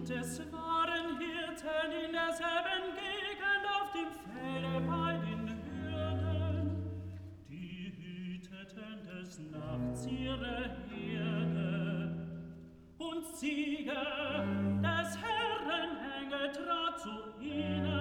Es waren Hirten in derselben Gegend auf dem Felde bei den Hürden, die hüteten des Nachts ihre Herde. Und siehe, des Herren Engel trat zu ihnen,